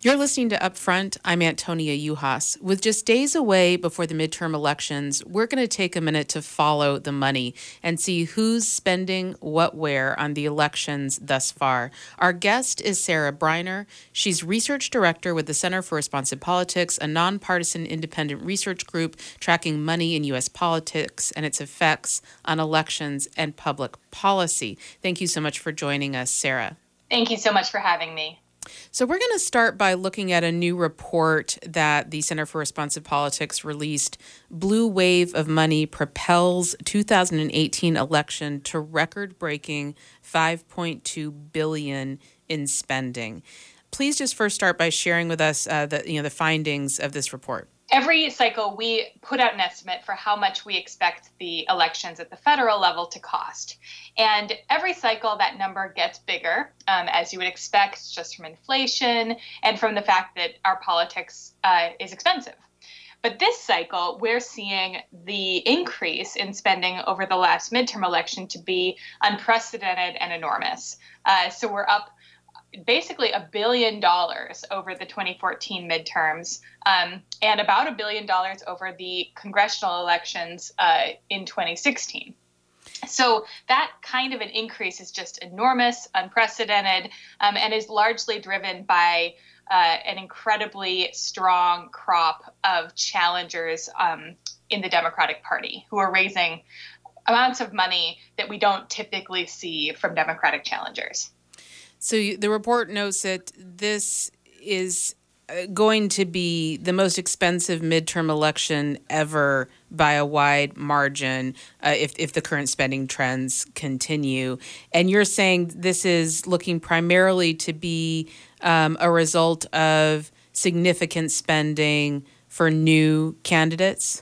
You're listening to Upfront. I'm Antonia Juhas. With just days away before the midterm elections, we're going to take a minute to follow the money and see who's spending what where on the elections thus far. Our guest is Sarah Briner. She's research director with the Center for Responsive Politics, a nonpartisan independent research group tracking money in U.S. politics and its effects on elections and public policy. Thank you so much for joining us, Sarah. Thank you so much for having me. So we're going to start by looking at a new report that the Center for Responsive Politics released. Blue wave of money propels 2018 election to record-breaking $5.2 billion in spending. Please just first start by sharing with us the findings of this report. Every cycle, we put out an estimate for how much we expect the elections at the federal level to cost. And every cycle, that number gets bigger, as you would expect, just from inflation and from the fact that our politics is expensive. But this cycle, we're seeing the increase in spending over the last midterm election to be unprecedented and enormous. So we're up basically $1 billion over the 2014 midterms, and about $1 billion over the congressional elections in 2016. So that kind of an increase is just enormous, unprecedented, and is largely driven by an incredibly strong crop of challengers in the Democratic Party who are raising amounts of money that we don't typically see from Democratic challengers. So the report notes that this is going to be the most expensive midterm election ever by a wide margin if the current spending trends continue. And you're saying this is looking primarily to be a result of significant spending for new candidates?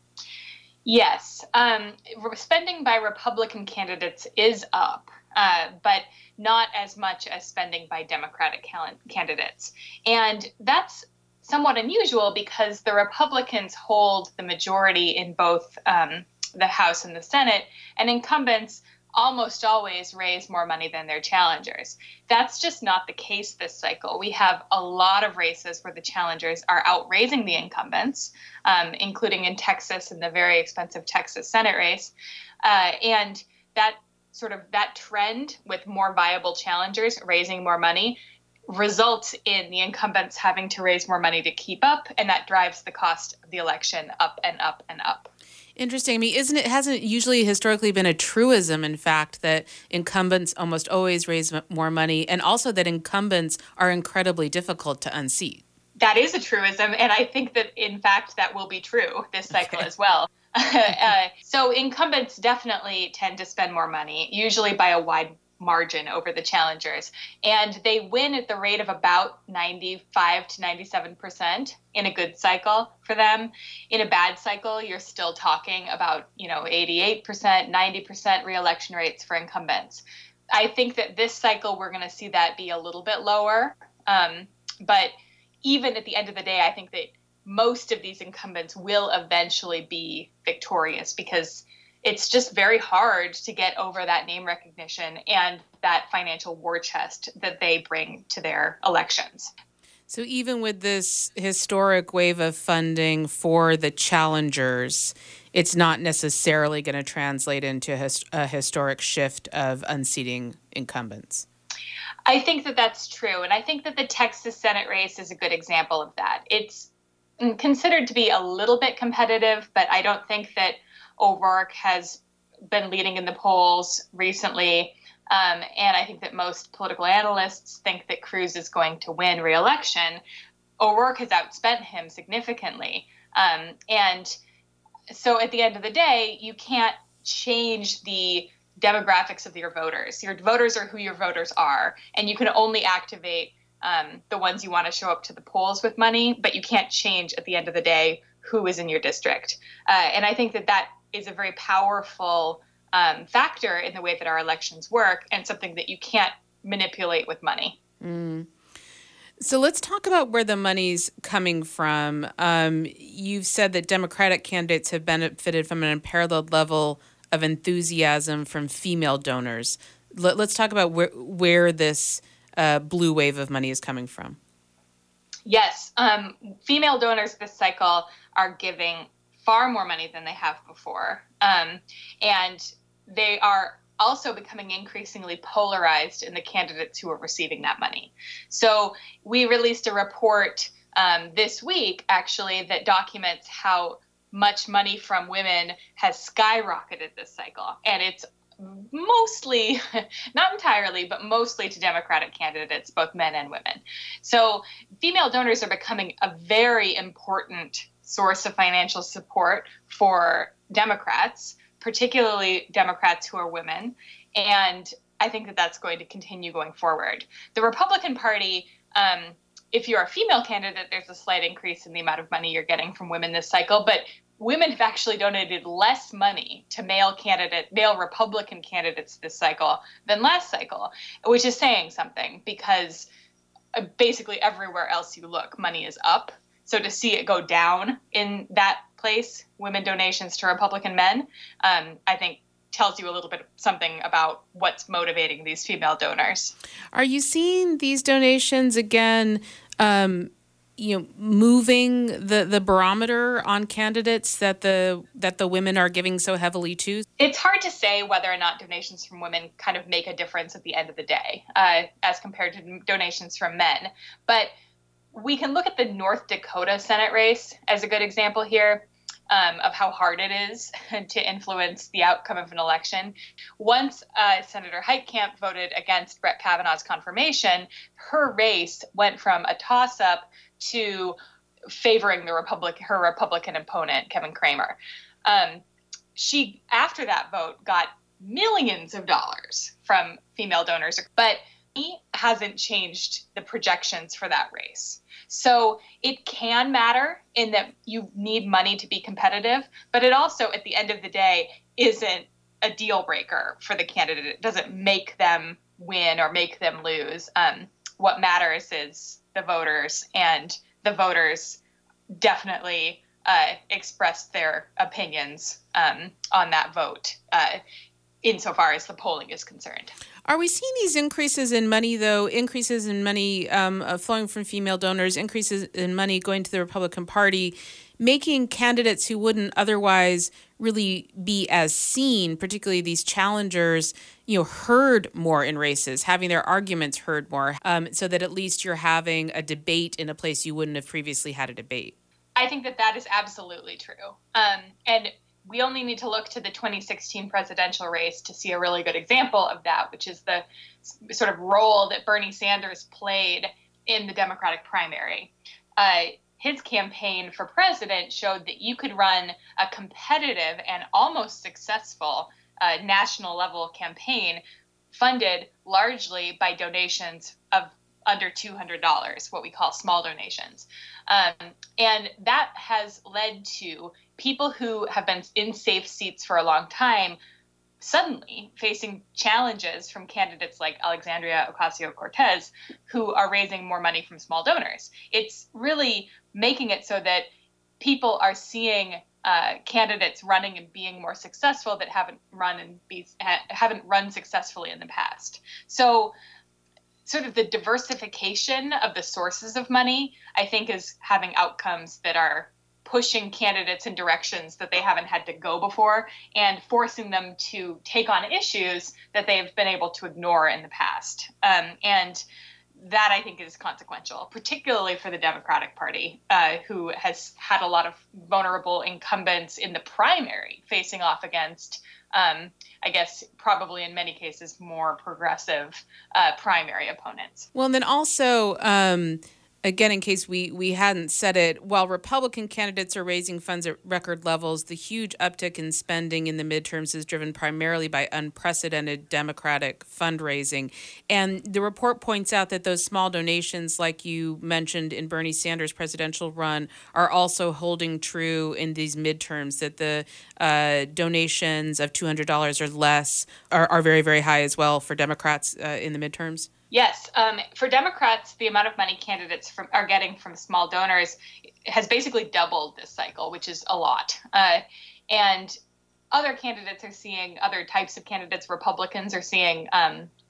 Yes. Spending by Republican candidates is up, but not as much as spending by Democratic candidates. And that's somewhat unusual because the Republicans hold the majority in both the House and the Senate, and incumbents almost always raise more money than their challengers. That's just not the case this cycle. We have a lot of races where the challengers are outraising the incumbents, including in Texas in the very expensive Texas Senate race. And that trend with more viable challengers raising more money results in the incumbents having to raise more money to keep up, and that drives the cost of the election up and up and up. Interesting. I mean, hasn't usually historically been a truism, in fact, that incumbents almost always raise more money, and also that incumbents are incredibly difficult to unseat? That is a truism, and I think that, in fact, that will be true this cycle as well. So incumbents definitely tend to spend more money, usually by a wide margin over the challengers. And they win at the rate of about 95 to 97% in a good cycle for them. In a bad cycle, you're still talking about, 88%, 90% reelection rates for incumbents. I think that this cycle, we're going to see that be a little bit lower. But even at the end of the day, I think that most of these incumbents will eventually be victorious because it's just very hard to get over that name recognition and that financial war chest that they bring to their elections. So even with this historic wave of funding for the challengers, it's not necessarily going to translate into a historic shift of unseating incumbents. I think that that's true. And I think that the Texas Senate race is a good example of that. It's considered to be a little bit competitive, but I don't think that O'Rourke has been leading in the polls recently. And I think that most political analysts think that Cruz is going to win re-election. O'Rourke has outspent him significantly. And so at the end of the day, you can't change the demographics of your voters. Your voters are who your voters are, and you can only activate the ones you want to show up to the polls with money, but you can't change at the end of the day who is in your district. And I think that that is a very powerful factor in the way that our elections work, and something that you can't manipulate with money. So let's talk about where the money's coming from. You've said that Democratic candidates have benefited from an unparalleled level of enthusiasm from female donors. Let's talk about where this blue wave of money is coming from. Yes, female donors this cycle are giving far more money than they have before. And they are also becoming increasingly polarized in the candidates who are receiving that money. So we released a report this week, actually, that documents how much money from women has skyrocketed this cycle. And it's mostly, not entirely, but mostly to Democratic candidates, both men and women. So female donors are becoming a very important source of financial support for Democrats, particularly Democrats who are women. And I think that that's going to continue going forward. The Republican Party, if you're a female candidate, there's a slight increase in the amount of money you're getting from women this cycle, but women have actually donated less money to male Republican candidates this cycle than last cycle, which is saying something because basically everywhere else you look, money is up. So to see it go down in that place, women donations to Republican men, I think tells you a little bit something about what's motivating these female donors. Are you seeing these donations again, moving the barometer on candidates that the women are giving so heavily to? It's hard to say whether or not donations from women kind of make a difference at the end of the day, as compared to donations from men. But we can look at the North Dakota Senate race as a good example here. Of how hard it is to influence the outcome of an election. Once Senator Heitkamp voted against Brett Kavanaugh's confirmation, her race went from a toss-up to favoring her Republican opponent, Kevin Cramer. She, after that vote, got millions of dollars from female donors, but he hasn't changed the projections for that race. So it can matter in that you need money to be competitive, but it also, at the end of the day, isn't a deal breaker for the candidate. It doesn't make them win or make them lose. What matters is the voters, and the voters definitely expressed their opinions on that vote insofar as the polling is concerned. Are we seeing these increases in money, though, increases in money flowing from female donors, increases in money going to the Republican Party, making candidates who wouldn't otherwise really be as seen, particularly these challengers, heard more in races, having their arguments heard more, so that at least you're having a debate in a place you wouldn't have previously had a debate? I think that is absolutely true. And we only need to look to the 2016 presidential race to see a really good example of that, which is the sort of role that Bernie Sanders played in the Democratic primary. His campaign for president showed that you could run a competitive and almost successful national level campaign funded largely by donations of under $200, what we call small donations. And that has led to people who have been in safe seats for a long time suddenly facing challenges from candidates like Alexandria Ocasio-Cortez, who are raising more money from small donors. It's really making it so that people are seeing candidates running and being more successful that haven't run successfully in the past. So sort of the diversification of the sources of money, I think, is having outcomes that are pushing candidates in directions that they haven't had to go before and forcing them to take on issues that they've been able to ignore in the past. And that, I think, is consequential, particularly for the Democratic Party, who has had a lot of vulnerable incumbents in the primary facing off against, I guess, probably in many cases, more progressive primary opponents. Well, and then also, again, in case we hadn't said it, while Republican candidates are raising funds at record levels, the huge uptick in spending in the midterms is driven primarily by unprecedented Democratic fundraising. And the report points out that those small donations, like you mentioned in Bernie Sanders' presidential run, are also holding true in these midterms, that the donations of $200 or less are very, very high as well for Democrats in the midterms. Yes. For Democrats, the amount of money candidates are getting from small donors has basically doubled this cycle, which is a lot. And other candidates are seeing, other types of candidates, Republicans are seeing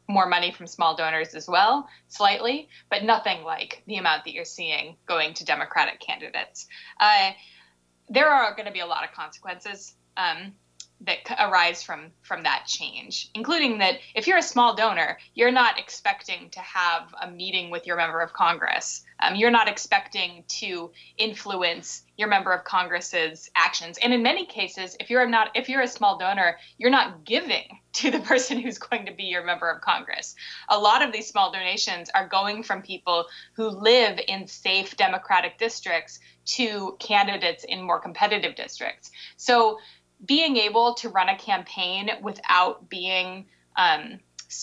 more money from small donors as well, slightly, but nothing like the amount that you're seeing going to Democratic candidates. There are going to be a lot of consequences that arise from that change, including that if you're a small donor, you're not expecting to have a meeting with your member of Congress. You're not expecting to influence your member of Congress's actions. And in many cases, if you're a small donor, you're not giving to the person who's going to be your member of Congress. A lot of these small donations are going from people who live in safe Democratic districts to candidates in more competitive districts. So being able to run a campaign without being I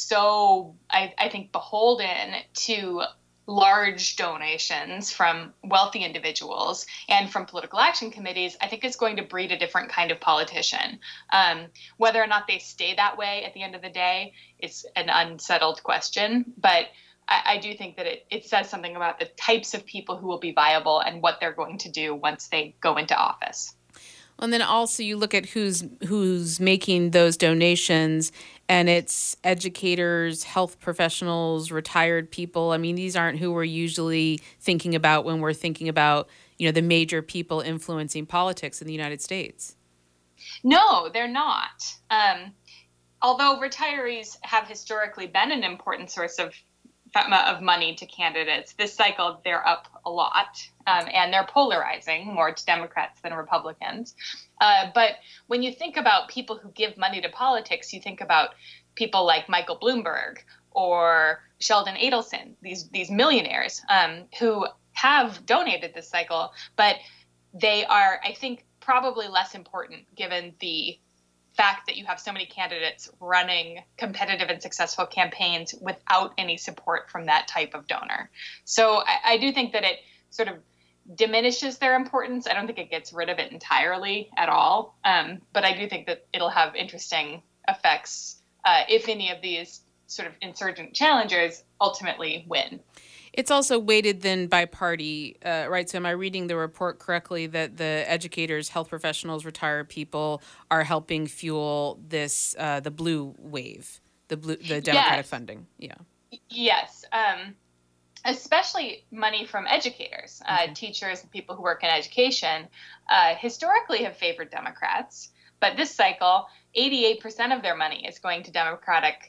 think, beholden to large donations from wealthy individuals and from political action committees, I think is going to breed a different kind of politician. Whether or not they stay that way at the end of the day is an unsettled question, but I do think that it says something about the types of people who will be viable and what they're going to do once they go into office. And then also you look at who's making those donations, and it's educators, health professionals, retired people. I mean, these aren't who we're usually thinking about when we're thinking about, the major people influencing politics in the United States. No, they're not. Although retirees have historically been an important source of money to candidates. This cycle, they're up a lot, and they're polarizing more to Democrats than Republicans. But when you think about people who give money to politics, you think about people like Michael Bloomberg or Sheldon Adelson, these millionaires who have donated this cycle, but they are, I think, probably less important given the fact that you have so many candidates running competitive and successful campaigns without any support from that type of donor. So I do think that it sort of diminishes their importance. I don't think it gets rid of it entirely at all. But I do think that it'll have interesting effects if any of these sort of insurgent challengers ultimately win. It's also weighted then by party, right? So am I reading the report correctly that the educators, health professionals, retired people are helping fuel this, the blue wave, the Democratic funding? Yeah. Yes. Especially money from educators, teachers, and people who work in education, historically have favored Democrats. But this cycle, 88% of their money is going to Democratic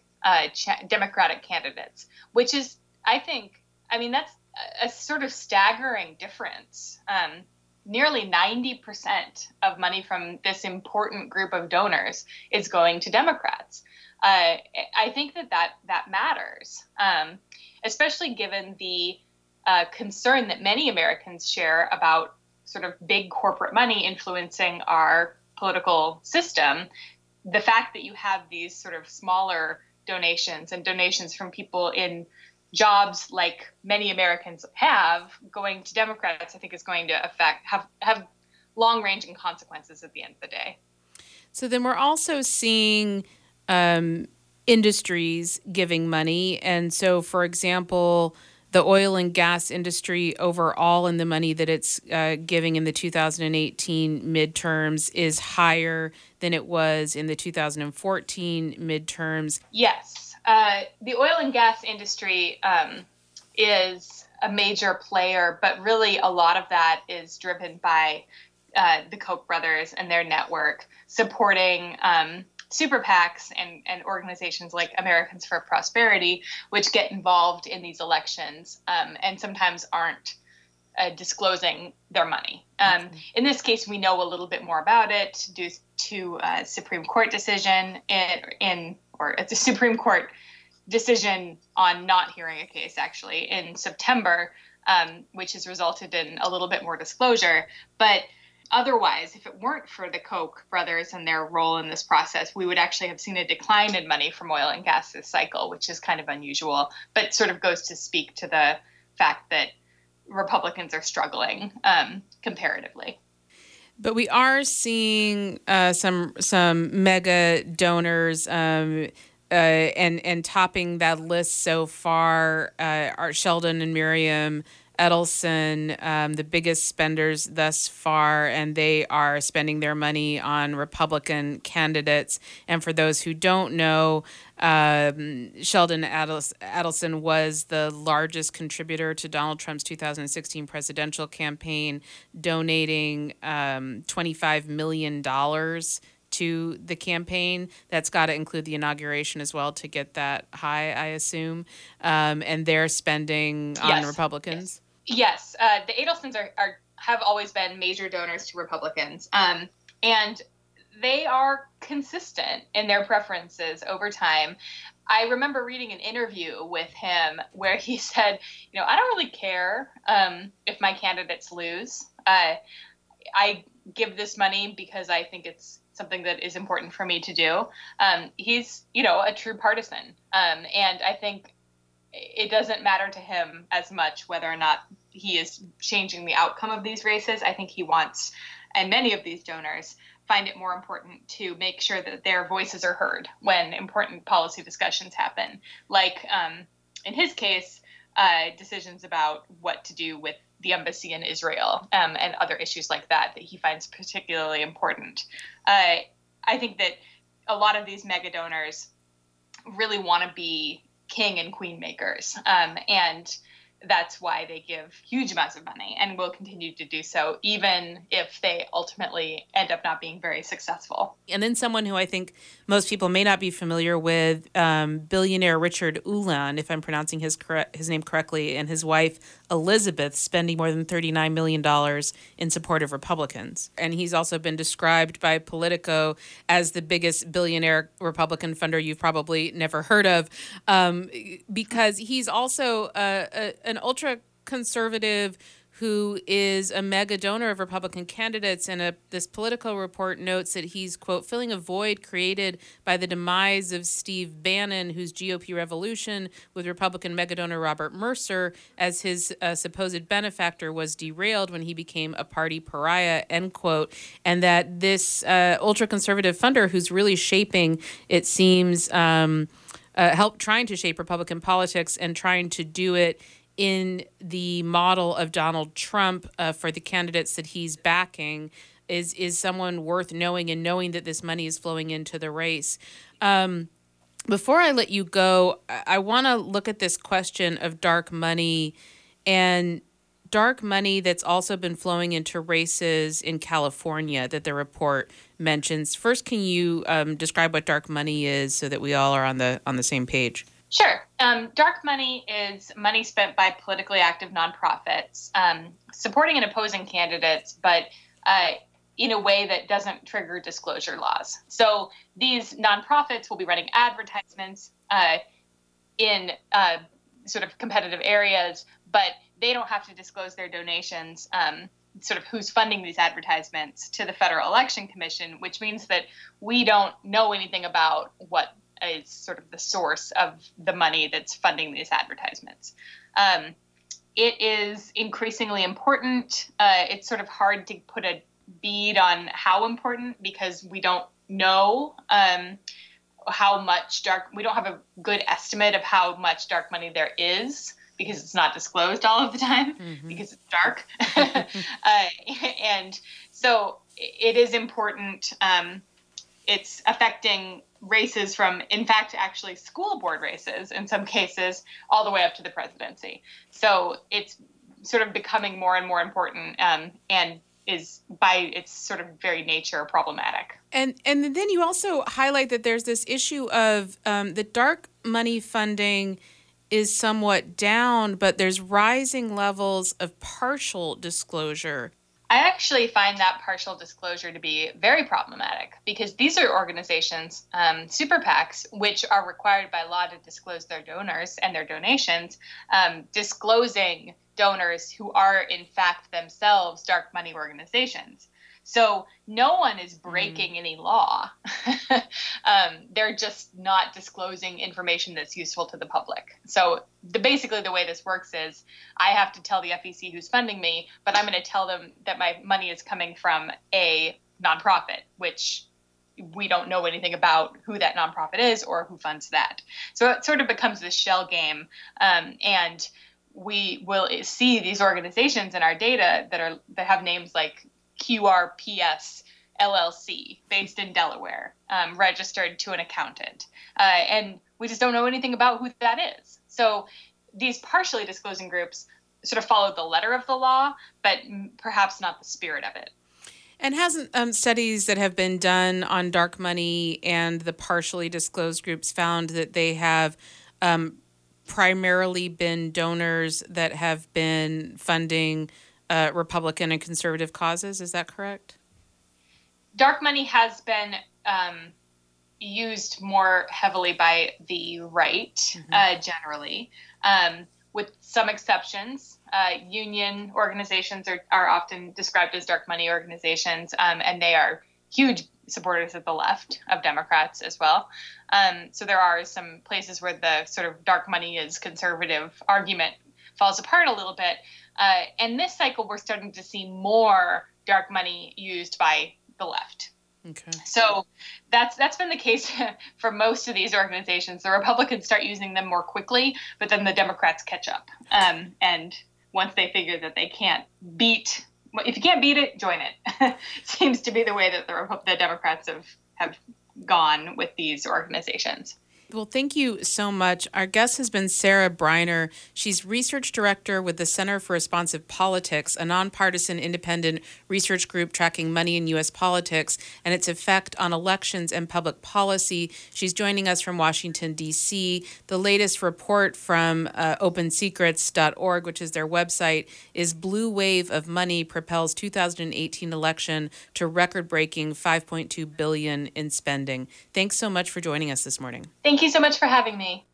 candidates, which is, that's a sort of staggering difference. Nearly 90% of money from this important group of donors is going to Democrats. I think that matters, especially given the concern that many Americans share about sort of big corporate money influencing our political system. The fact that you have these sort of smaller donations and donations from people in jobs like many Americans have going to Democrats, I think is going to have long-ranging consequences at the end of the day. So then we're also seeing industries giving money. And so, for example, the oil and gas industry overall and the money that it's giving in the 2018 midterms is higher than it was in the 2014 midterms. Yes. The oil and gas industry is a major player, but really a lot of that is driven by the Koch brothers and their network supporting super PACs and organizations like Americans for Prosperity, which get involved in these elections and sometimes aren't disclosing their money. In this case, we know a little bit more about it due to a Supreme Court decision it's a Supreme Court decision on not hearing a case, actually, in September, which has resulted in a little bit more disclosure. But otherwise, if it weren't for the Koch brothers and their role in this process, we would actually have seen a decline in money from oil and gas this cycle, which is kind of unusual, but sort of goes to speak to the fact that Republicans are struggling comparatively. But we are seeing some mega donors and topping that list so far are Sheldon and Miriam Edelson, the biggest spenders thus far, and they are spending their money on Republican candidates. And for those who don't know, Sheldon Adelson was the largest contributor to Donald Trump's 2016 presidential campaign, donating $25 million to the campaign. That's got to include the inauguration as well to get that high, I assume. And they're spending on Republicans. Yes, the Adelsons have always been major donors to Republicans, and they are consistent in their preferences over time. I remember reading an interview with him where he said, I don't really care if my candidates lose. I give this money because I think it's something that is important for me to do. He's, a true partisan, and I think it doesn't matter to him as much whether or not he is changing the outcome of these races. I think he wants, and many of these donors find it more important to make sure that their voices are heard when important policy discussions happen. Like in his case, decisions about what to do with the embassy in Israel and other issues like that he finds particularly important. I think that a lot of these mega donors really want to be king and queen makers. And that's why they give huge amounts of money and will continue to do so, even if they ultimately end up not being very successful. And then someone who I think most people may not be familiar with, billionaire Richard Ulan, if I'm pronouncing his name correctly, and his wife Elizabeth, spending more than $39 million in support of Republicans. And he's also been described by Politico as the biggest billionaire Republican funder you've probably never heard of, because he's also an ultra-conservative who is a mega donor of Republican candidates. And this Politico report notes that he's, quote, filling a void created by the demise of Steve Bannon, whose GOP revolution with Republican mega donor Robert Mercer as his supposed benefactor was derailed when he became a party pariah, end quote. And that this ultra-conservative funder who's really shaping, it seems, trying to shape Republican politics and trying to do it in the model of Donald Trump for the candidates that he's backing is someone worth knowing, and knowing that this money is flowing into the race. Before I let you go, I want to look at this question of dark money and dark money that's also been flowing into races in California that the report mentions. First, can you describe what dark money is so that we all are on the same page? Sure. Dark money is money spent by politically active nonprofits supporting and opposing candidates, but in a way that doesn't trigger disclosure laws. So these nonprofits will be running advertisements in sort of competitive areas, but they don't have to disclose their donations, sort of who's funding these advertisements, to the Federal Election Commission, which means that we don't know anything about what is sort of the source of the money that's funding these advertisements. It is increasingly important. It's sort of hard to put a bead on how important, because we don't know how much we don't have a good estimate of how much dark money there is, because it's not disclosed all of the time, because it's dark. And so it is important. It's affecting races from, in fact, actually school board races in some cases, all the way up to the presidency. So it's sort of becoming more and more important, and is by its sort of very nature problematic. And then you also highlight that there's this issue of the dark money funding is somewhat down, but there's rising levels of partial disclosure. I actually find that partial disclosure to be very problematic, because these are organizations, super PACs, which are required by law to disclose their donors and their donations, disclosing donors who are in fact themselves dark money organizations. So no one is breaking any law. They're just not disclosing information that's useful to the public. So basically the way this works is I have to tell the FEC who's funding me, but I'm going to tell them that my money is coming from a nonprofit, which we don't know anything about who that nonprofit is or who funds that. So it sort of becomes this shell game. And we will see these organizations in our data that have names like QRPS LLC, based in Delaware, registered to an accountant. And we just don't know anything about who that is. So these partially disclosing groups sort of follow the letter of the law, but perhaps not the spirit of it. And hasn't studies that have been done on dark money and the partially disclosed groups found that they have primarily been donors that have been funding Republican and conservative causes? Is that correct? Dark money has been used more heavily by the right, generally, with some exceptions. Union organizations are often described as dark money organizations, and they are huge supporters of the left, of Democrats as well. So there are some places where the sort of dark money is conservative argument falls apart a little bit. And this cycle, we're starting to see more dark money used by the left. Okay. So that's been the case for most of these organizations. The Republicans start using them more quickly, but then the Democrats catch up. And once they figure that they can't beat, if you can't beat it, join it. Seems to be the way that the Democrats have gone with these organizations. Well, thank you so much. Our guest has been Sarah Briner. She's research director with the Center for Responsive Politics, a nonpartisan independent research group tracking money in U.S. politics and its effect on elections and public policy. She's joining us from Washington, D.C. The latest report from OpenSecrets.org, which is their website, is Blue Wave of Money propels 2018 election to record-breaking $5.2 billion in spending. Thanks so much for joining us this morning. Thank you so much for having me.